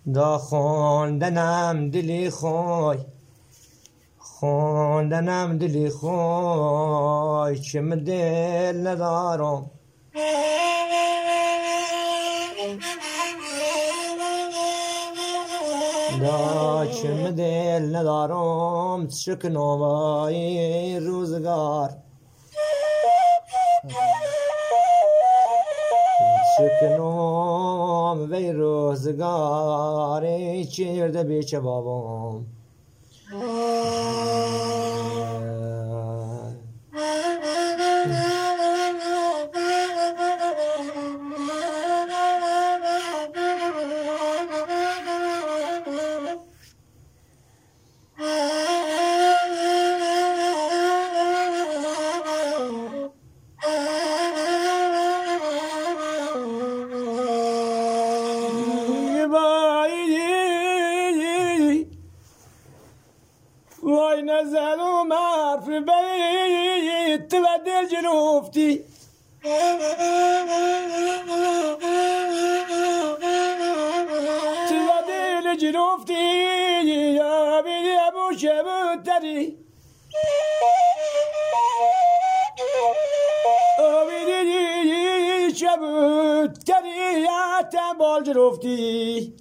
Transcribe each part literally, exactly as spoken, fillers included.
دا خوندنم دلی خوی خوندنم دلی خوی چم دل ندارم دا چم دل ندارم چکنم وای روزگار چکنم وی روزگار چیرده بیچه بابام وای نزل و مرف بیت و دل جنوفتی تو دل جنوفتی یا بیدی ابو شبود تری بیدی شبود تری یا تنبال جنوفتی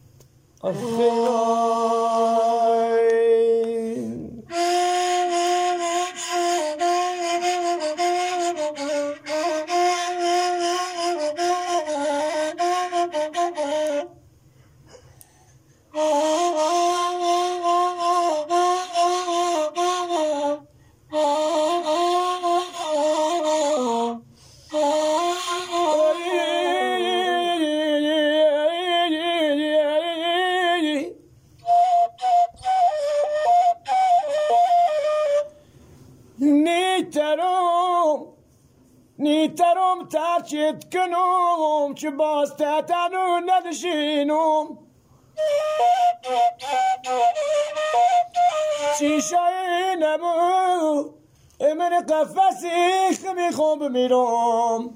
آخی نیترم نیترم ترچت کنم چه باز تتنو ندشینم شیشه نمو من قفصی خمی خوب بمیرم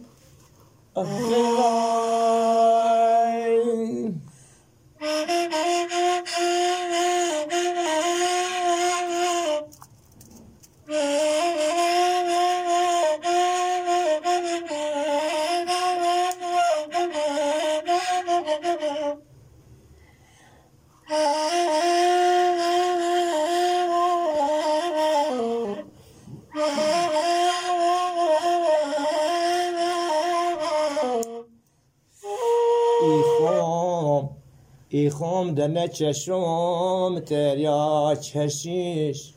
ای خام دنه چشم تریا چشیش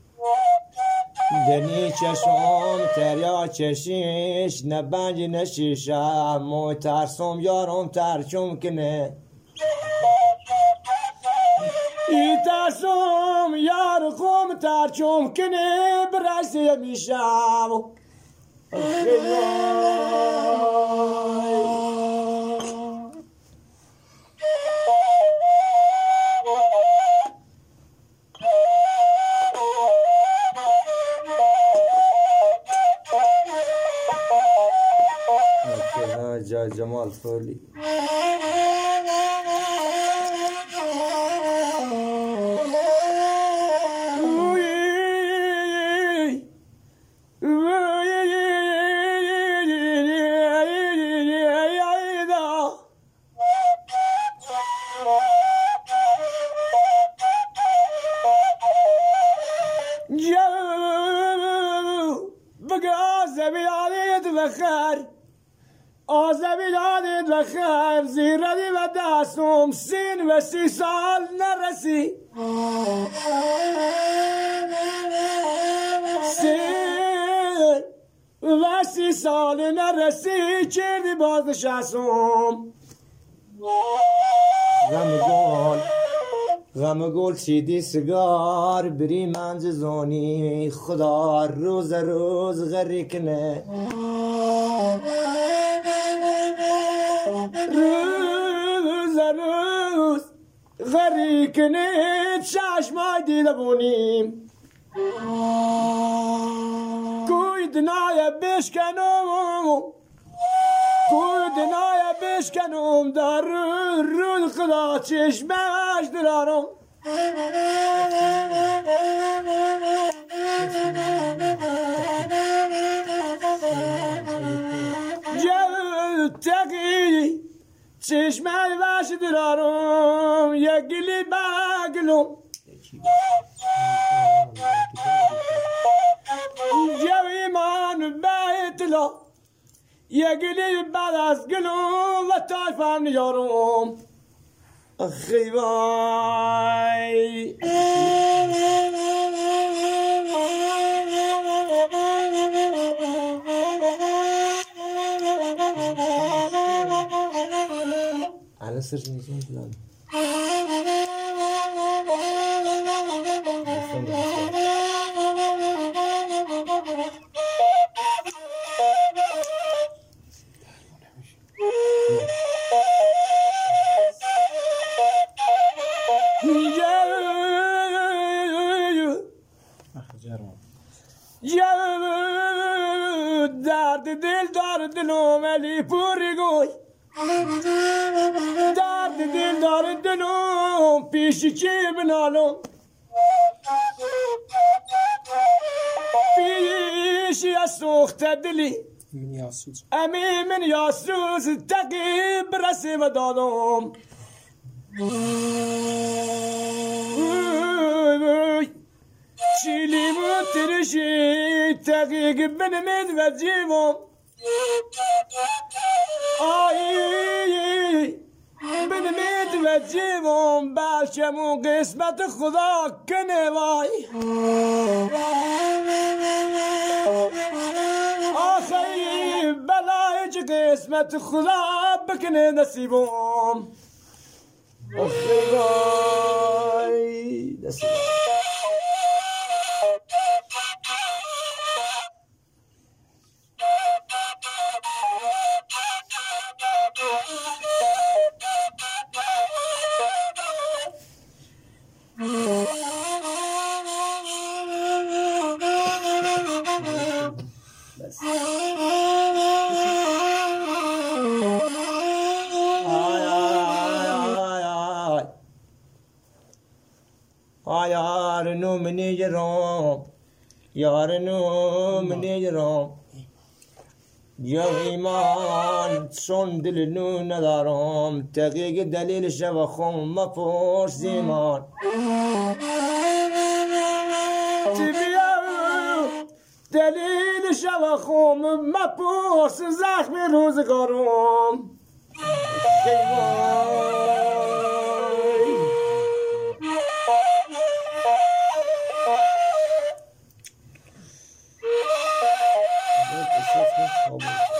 دنی چشم تریا چشیش نبنج نشیشم مو ترسم یارم ترچم کنه ای ترسم یار خوم ترچم کنه برسی میشم جمال فولی بخیر آزمی دادید و خیر زیردی و دستم سین و سی سال نرسی سین و سی سال نرسی چردی باز نشستم غم گل غم گل چیدی سگار بری منج زونی خدا روز روز غری کنه روز روز غری کنه چشمای دیده بونیم کوی دنای بشکنم خودنای بشکنم در رو خدا چشمش دلارم جو تقی چشمش باش دلارم یک گلی بگلم جو ایمان بیتلا یک گلی بعد از گلم و تایفم نیارم اخی وای على سر نزول فلان درد دل درد دلم علی پوری گوی درد دل درد دلم پیشی چی بنالم پیشی از سوخت دلی من یاسوس امی من یاسوس تقی برسی و دادم چیلی و ترشی تقیق بنمید و جیوم آی بنمید و جیوم بلکمون قسمت خدا کنه وای آخی بلای چه قسمت خدا بکنه نصیبم آخی وای نصیبم یار نو منی یرام یار نو منی یرام یا ایمان چون دل نو ندارم تقیق دلیل شو خم مپرس زیمان تبیا دلیل شو خم مپرس زخم روزگارم Oh,